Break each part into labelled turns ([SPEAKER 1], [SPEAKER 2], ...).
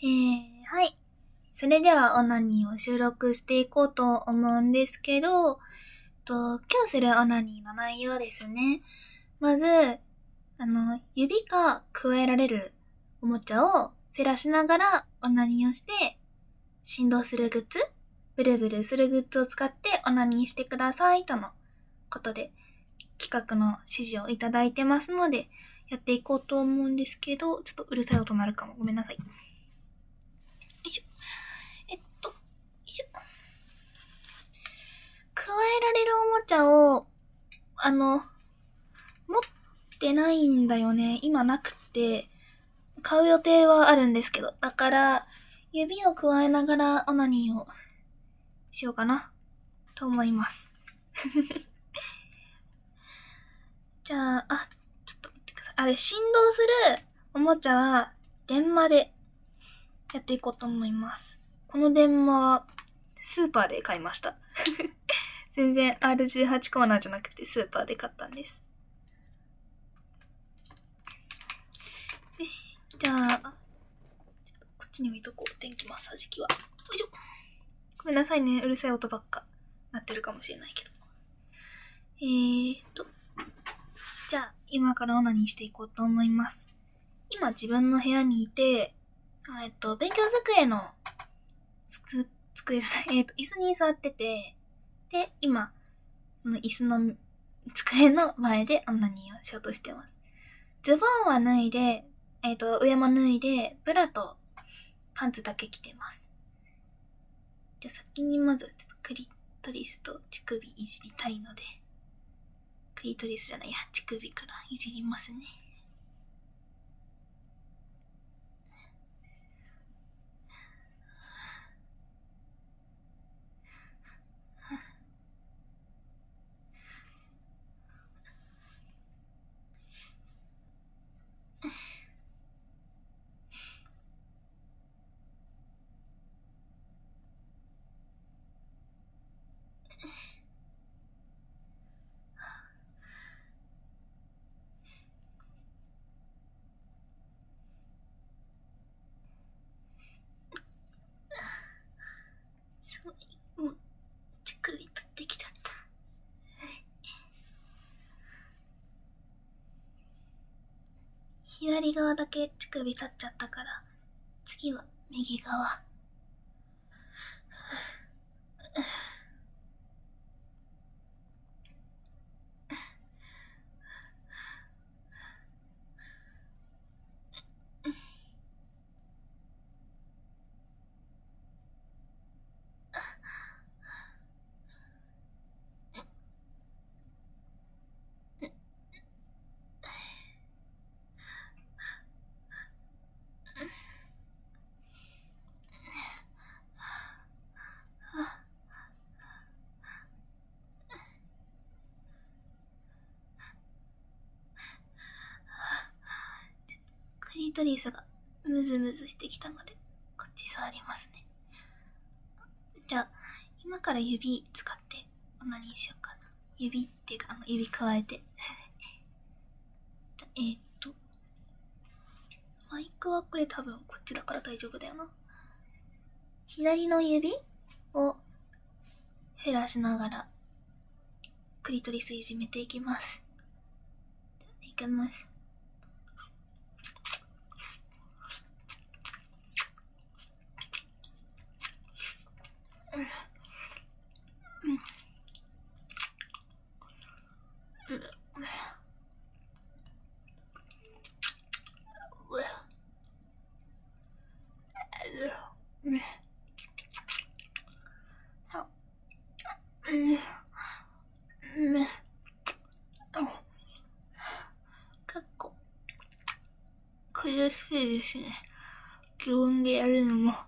[SPEAKER 1] はい。それではオナニーを収録していこうと思うんですけど、今日するオナニーの内容ですね。まず、指が加えられるおもちゃをフェラしながらオナニーをして、振動するグッズ、ブルブルするグッズを使ってオナニーしてくださいとのことで、企画の指示をいただいてますので、やっていこうと思うんですけど、ちょっとうるさい音鳴るかも。ごめんなさい。よいしょ。よいしょ。加えられるおもちゃを、持ってないんだよね。今なくて、買う予定はあるんですけど、だから、指を加えながらオナニーをしようかな、と思います。じゃあ、ちょっと待ってください。振動するおもちゃは、電話でやっていこうと思います。この電話は、スーパーで買いました。全然 R18 コーナーじゃなくてスーパーで買ったんです。よし。じゃあ、こっちに置いとこう。電気マッサージ機は。よいしょ。ごめんなさいね。うるさい音ばっかなってるかもしれないけど。じゃあ、今からオナニーしていこうと思います。今自分の部屋にいて、勉強机の、机じゃない、椅子に座ってて、で、今、その椅子の机の前でオナニーをしようとしてます。ズボンは脱いで、上も脱いで、ブラとパンツだけ着てます。じゃあ先にまず、ちょっとクリトリスと乳首いじりたいので、クリトリスじゃないや、乳首からいじりますね。すごい、もう、乳首取ってきちゃった。左側だけ乳首立っちゃったから、次は右側。クリトリスがムズムズしてきたので、こっち触りますね。じゃあ、今から指使ってオナニーしようかな。指っていうか、指加えて。マイクはこれ多分こっちだから大丈夫だよな。左の指を減らしながら、クリトリスいじめていきます。いきます。結構苦しいですね。自分でやるのも。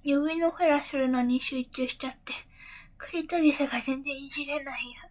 [SPEAKER 1] 指のフェラするのに集中しちゃって、クリトリスが全然いじれないよ。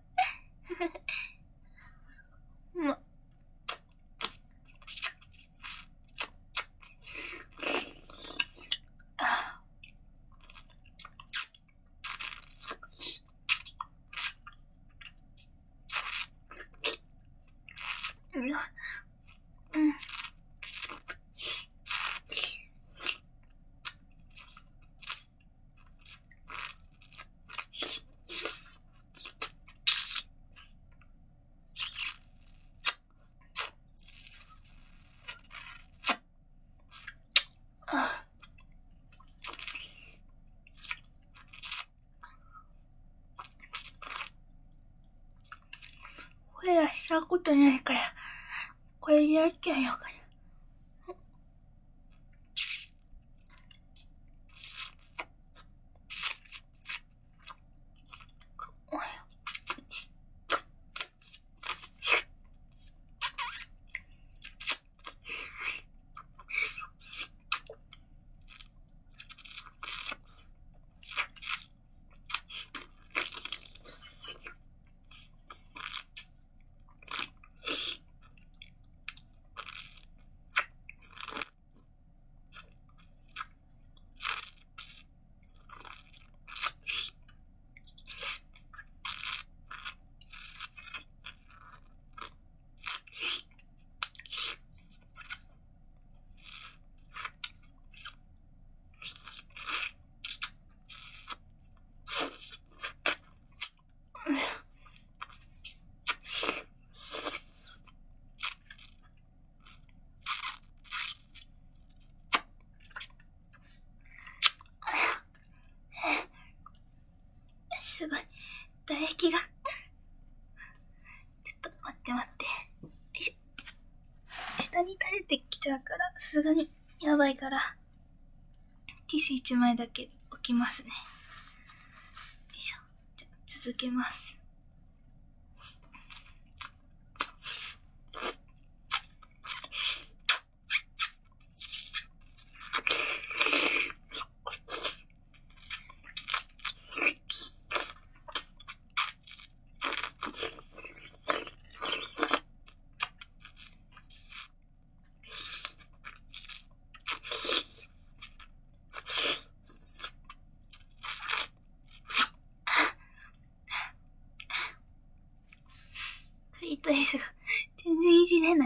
[SPEAKER 1] フェラしたことないから、これでやっちゃうよかな。すごい。唾液が。ちょっと待って。よいしょ。下に垂れてきちゃうから、さすがにやばいから、ティッシュ1枚だけ置きますね。よいしょ。じゃあ続けます。クリトリスが全然いじれない。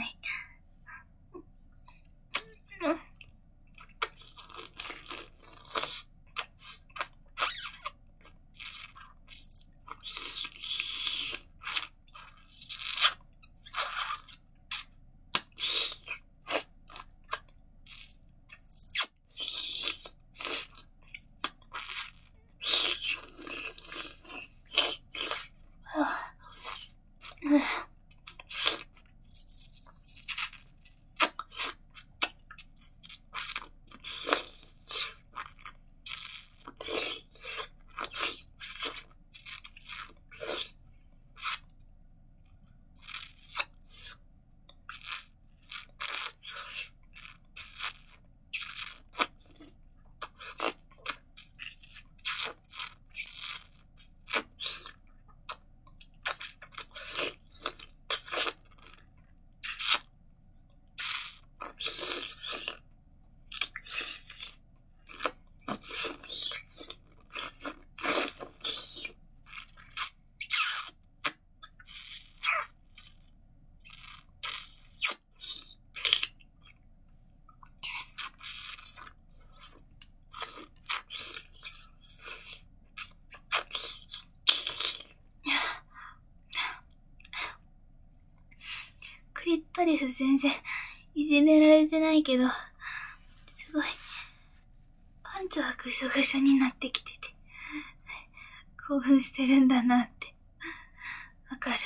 [SPEAKER 1] クリトリス全然いじめられてないけど、すごい、パンツはぐしょぐしょになってきてて、興奮してるんだなって、わかる。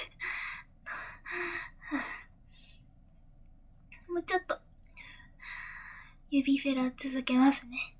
[SPEAKER 1] もうちょっと、指フェラ続けますね。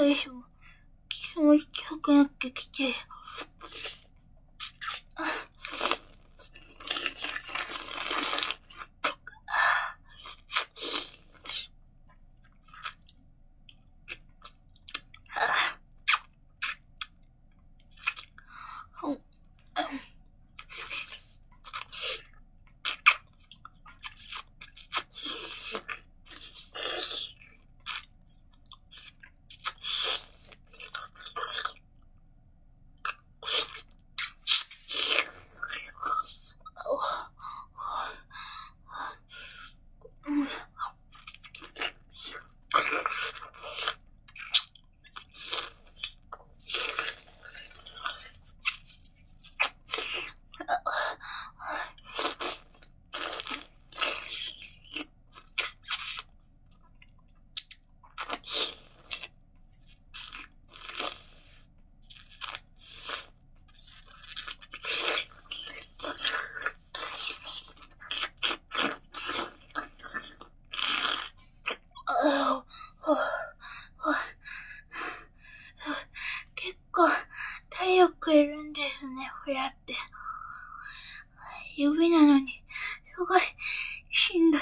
[SPEAKER 1] よいしょ。キスも近くなってきて。結構体力いるんですね、フラって。指なのに、すごいしんどい。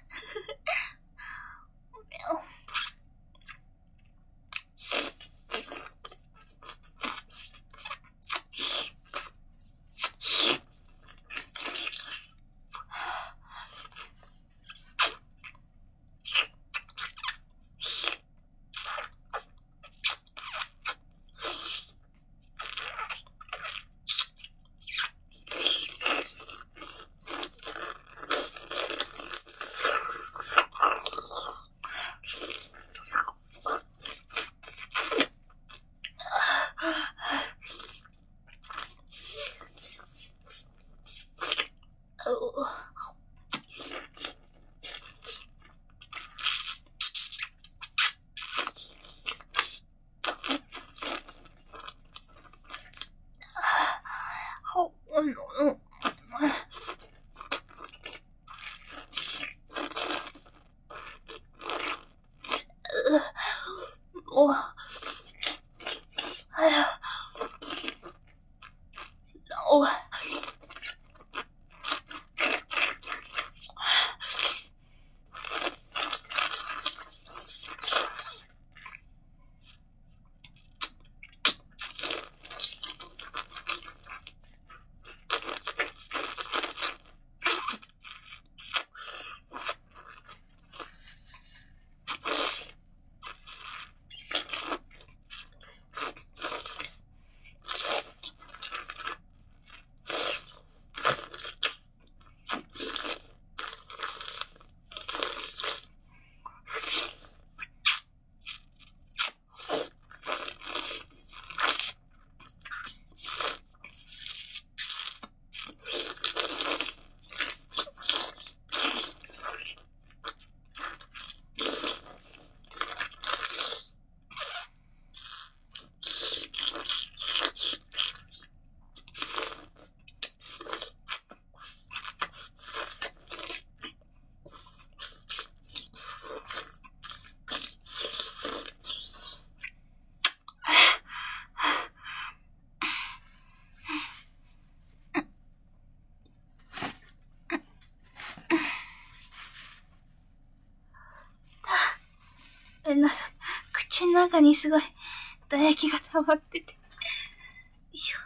[SPEAKER 1] 口の中にすごい唾液が溜まってて。よいしょ。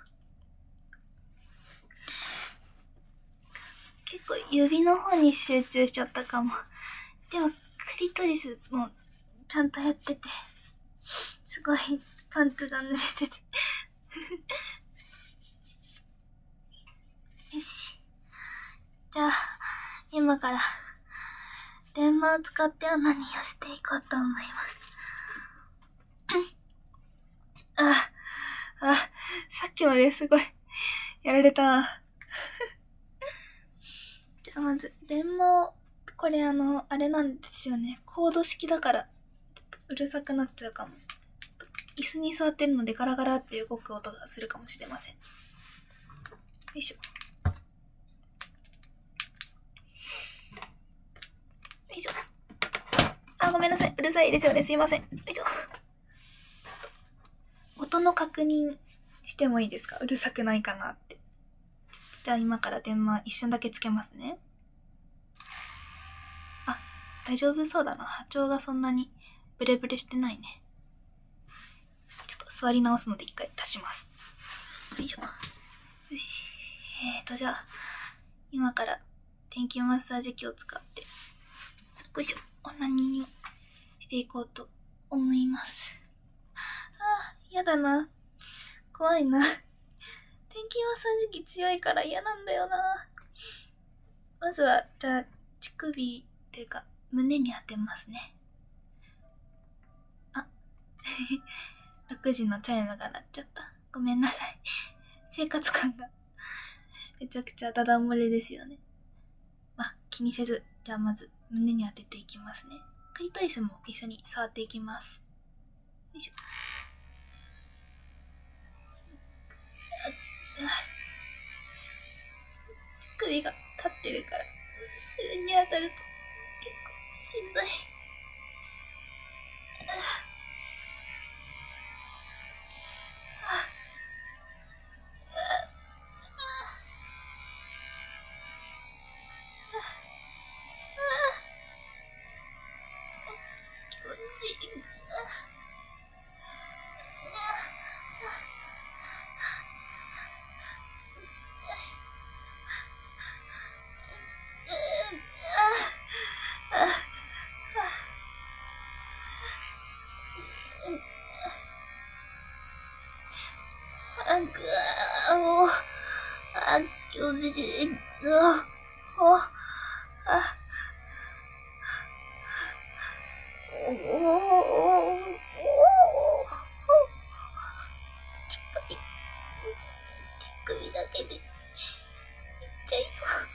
[SPEAKER 1] 結構指の方に集中しちゃったかも。でもクリトリスもちゃんとやってて、すごいパンツが濡れてて。よし。じゃあ、今から電話を使ってオナニーをしていこうと思います。さっきまですごいやられたな。じゃあまず電話を、これあれなんですよね。コード式だからうるさくなっちゃうかも。椅子に座ってるのでガラガラって動く音がするかもしれません。よいしょ。よいしょ。ごめんなさい。うるさいですよね。すいません。よいしょ。ちょっ音の確認してもいいですか？うるさくないかなって。じゃあ今から電話一瞬だけつけますね。あ、大丈夫そうだな。波長がそんなにブレブレしてないね。ちょっと座り直すので一回足します。よいしょ。よし。じゃあ、今から電気マッサージ機を使って、よいしょ、オナニーをしていこうと思います。やだな。怖いな。電気マッサージ機強いから嫌なんだよな。まずは、じゃあ、乳首っていうか、胸に当てますね。6時のチャイムが鳴っちゃった。ごめんなさい。生活感がめちゃくちゃダダ漏れですよね。気にせず、じゃあまず胸に当てていきますね。クリトリスも一緒に触っていきます。よいしょ。乳首が立ってるから、それに当たると結構しんどい。首だけでいっちゃい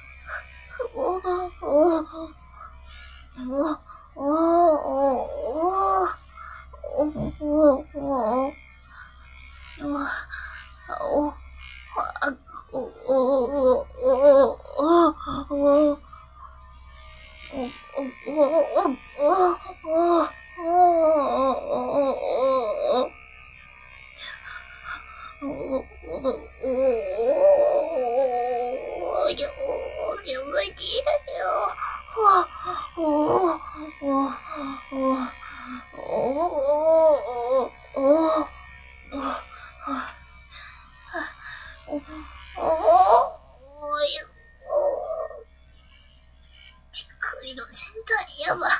[SPEAKER 1] 乳首の先端やば。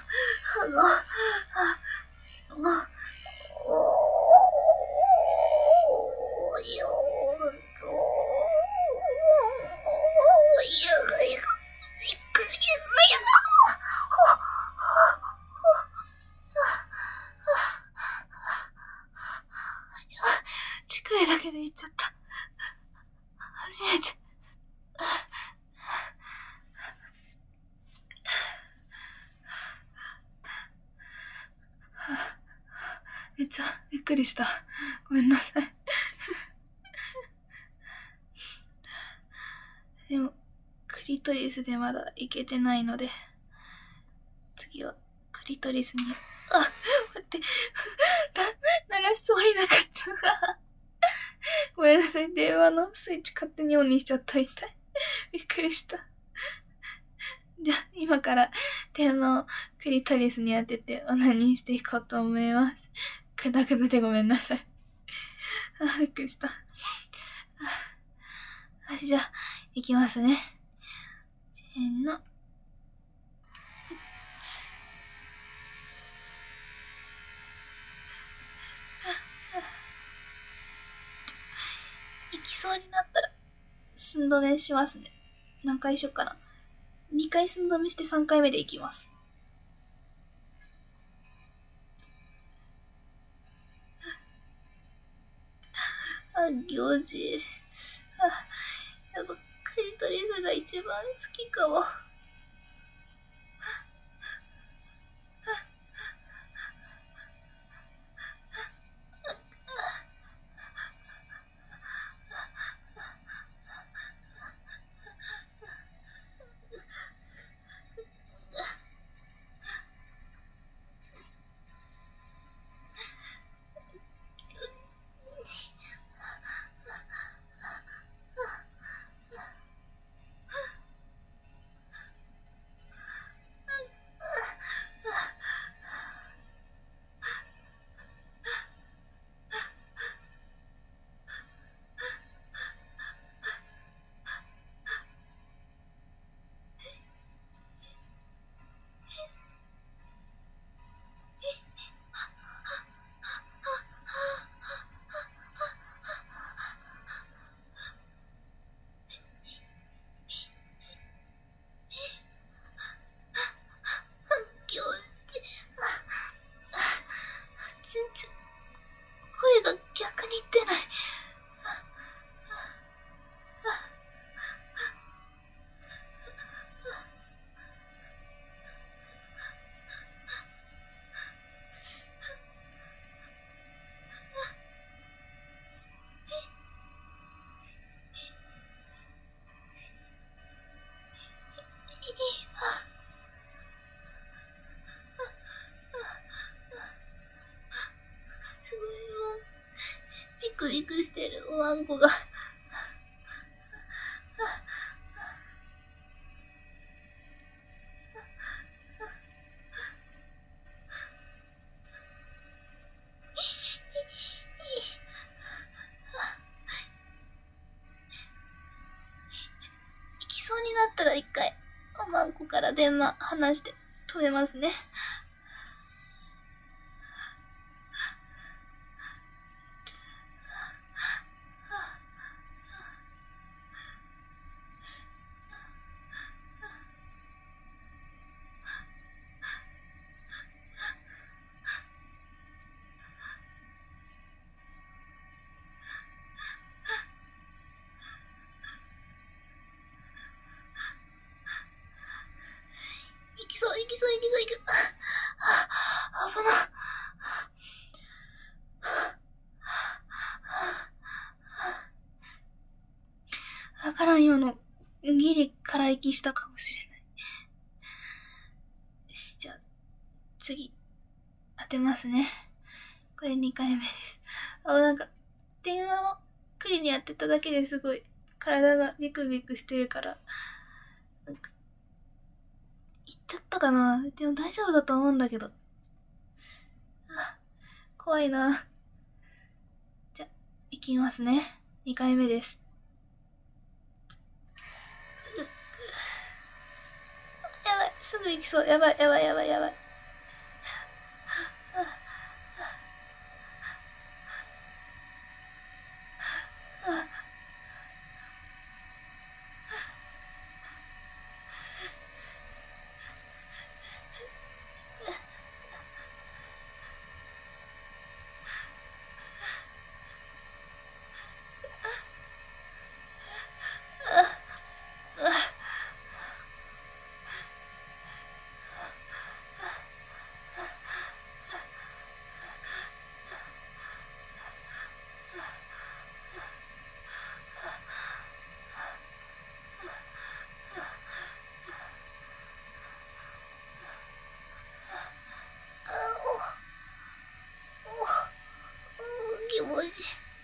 [SPEAKER 1] 乳首だけでいっちゃった。初めて。めっちゃびっくりした。ごめんなさい。でも、クリトリスでまだいけてないので、次はクリトリスに、待って、鳴らしそうになかった。ごめんなさい、電話のスイッチ勝手にオンにしちゃったみたい。びっくりした。じゃあ、今から電話をクリトリスに当ててオナニーしていこうと思います。くだくだでごめんなさい。びっくりした。じゃあ、いきますね。せーの。行きそうになったら、寸止めしますね。何回しよっかな。2回寸止めして3回目でいきます。行事。やっぱクリトリスが一番好きかも。 クビクしてるおわんこが。行きそうになったら一回、おまんこから電話離して止めますね。行きそう。危な。わからん、今の、ギリ空息したかもしれない。よし、じゃあ、次、当てますね。これ2回目です。なんか、電話をクリにやってただけですごい、体がビクビクしてるから、なんか、行っちゃったかな。でも大丈夫だと思うんだけど。怖いな。じゃ、行きますね。2回目です。やばい、すぐ行きそう。やばい。気持ちいい。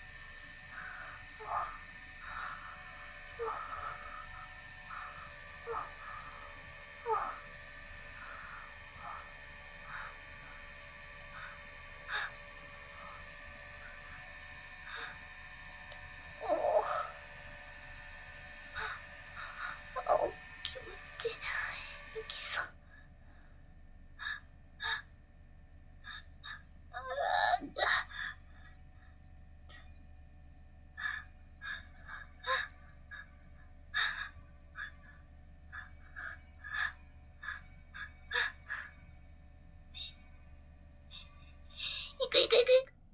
[SPEAKER 1] 気持ちいい。行きそう。行く。危ね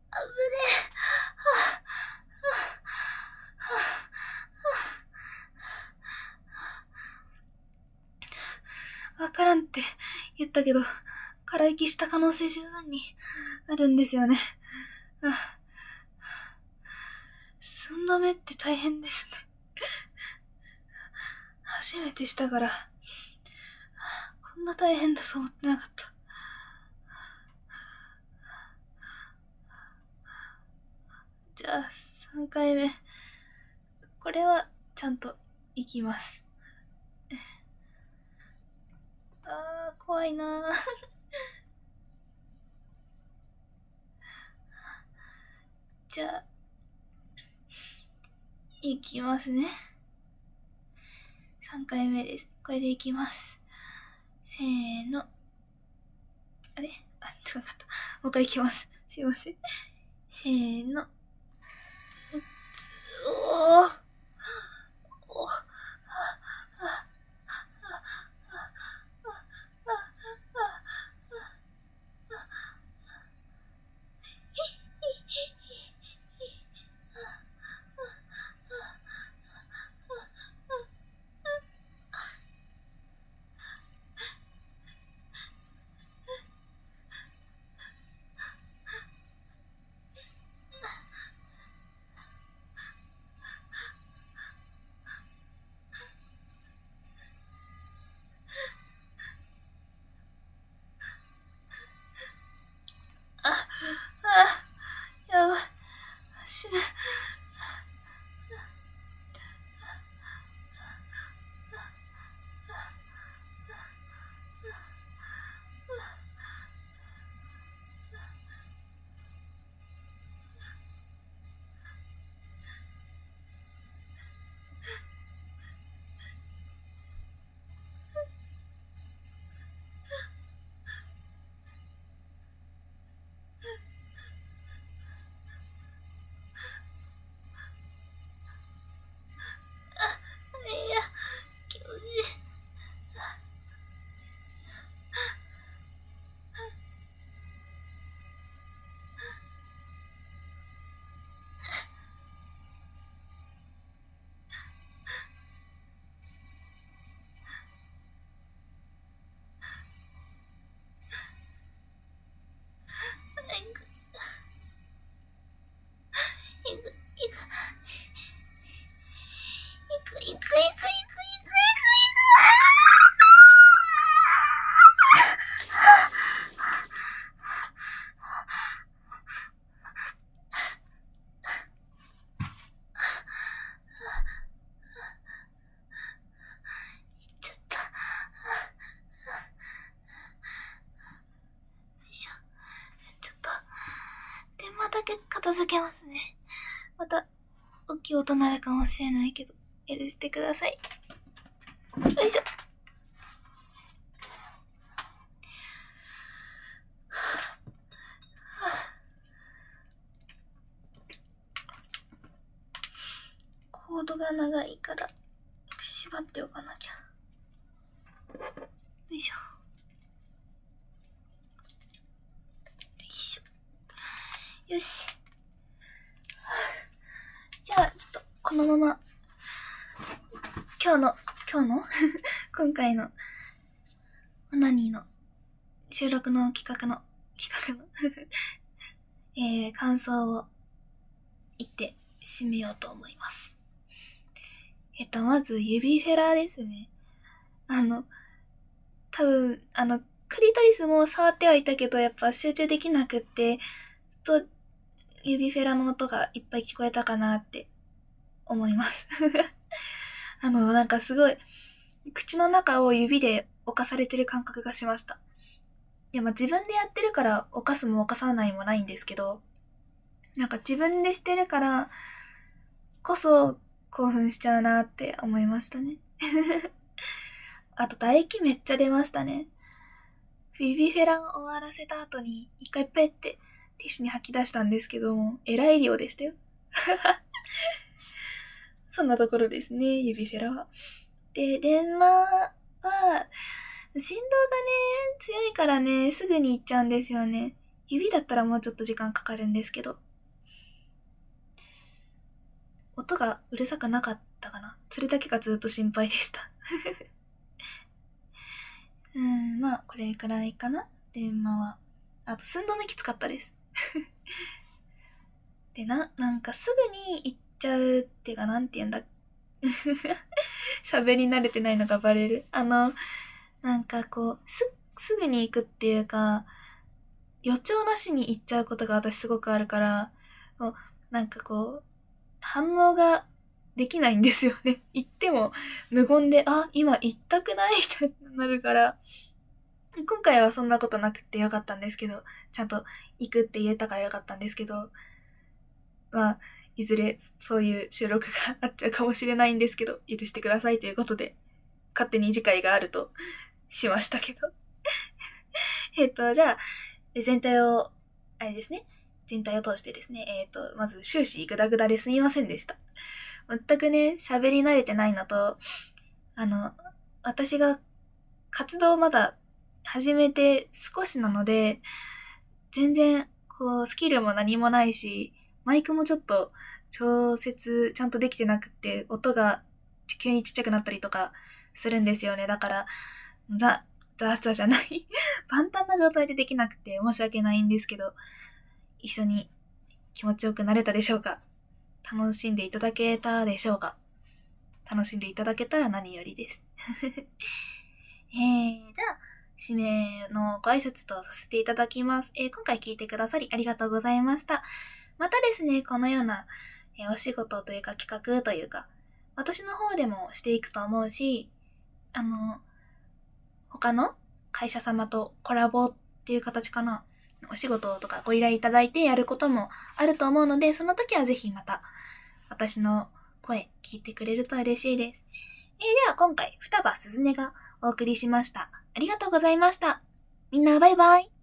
[SPEAKER 1] え。わからんって言ったけど、空息した可能性十分にあるんですよね。寸止めって大変ですね。初めてしたから、こんな大変だと思ってなかった。じゃあ、3回目。これは、ちゃんといきます。怖いなぁ。じゃあ、いきますね。3回目です。これでいきます。せーの。あれ？違かった。もう一回いきます。すいません。せーの。おー。 けますね。また、大きい音鳴るかもしれないけど、許してください。よいしょ。コードが長いから縛っておかなきゃ。よいしょ。よいしょ。よし。じゃあ、ちょっと、このまま、今今回の、オナニーの、収録の企画の、感想を言って締めようと思います。まず、指フェラですね。多分、クリトリスも触ってはいたけど、やっぱ集中できなくって、ずっと指フェラの音がいっぱい聞こえたかなって思います。なんかすごい、口の中を指で侵されてる感覚がしました。いや、まあ自分でやってるから侵すも侵さないもないんですけど、なんか自分でしてるからこそ興奮しちゃうなって思いましたね。あと唾液めっちゃ出ましたね。ビビフェラン終わらせた後に一回ペッてティッシュに吐き出したんですけども、えらい量でしたよ。そんなところですね、指フェラは。で、電話は、振動がね、強いからね、すぐに行っちゃうんですよね。指だったらもうちょっと時間かかるんですけど。音がうるさくなかったかな。それだけがずっと心配でした。まあ、これくらいかな。電話は。あと、寸止めきつかったです。で、なんかすぐに行っちゃうっていうか、なんて言うんだ。喋り慣れてないのがバレる。なんかこう、すぐに行くっていうか、予兆なしに行っちゃうことが私すごくあるから、なんかこう、反応ができないんですよね。言っても無言で、あ、今言ったくないってなるから、今回はそんなことなくてよかったんですけど、ちゃんと行くって言えたからよかったんですけど、まあ、いずれそういう収録があっちゃうかもしれないんですけど、許してくださいということで、勝手に次回があるとしましたけど。じゃあ、全体を、あれですね。全体を通してですね、まず終始グダグダですみませんでした。全くね、喋り慣れてないのと、私が活動まだ始めて少しなので、全然、こう、スキルも何もないし、マイクもちょっと調節ちゃんとできてなくって、音が急にちっちゃくなったりとかするんですよね。だから、ザじゃない。万端な状態でできなくて申し訳ないんですけど、一緒に気持ちよくなれたでしょうか？楽しんでいただけたでしょうか？楽しんでいただけたら何よりです。じゃあ、締めのご挨拶とさせていただきます。今回聞いてくださりありがとうございました。またですね、このような、お仕事というか企画というか、私の方でもしていくと思うし、他の会社様とコラボっていう形かな。お仕事とかご依頼いただいてやることもあると思うので、その時はぜひまた私の声聞いてくれると嬉しいです。では今回、双葉すずねがお送りしました。ありがとうございました。みんなバイバイ。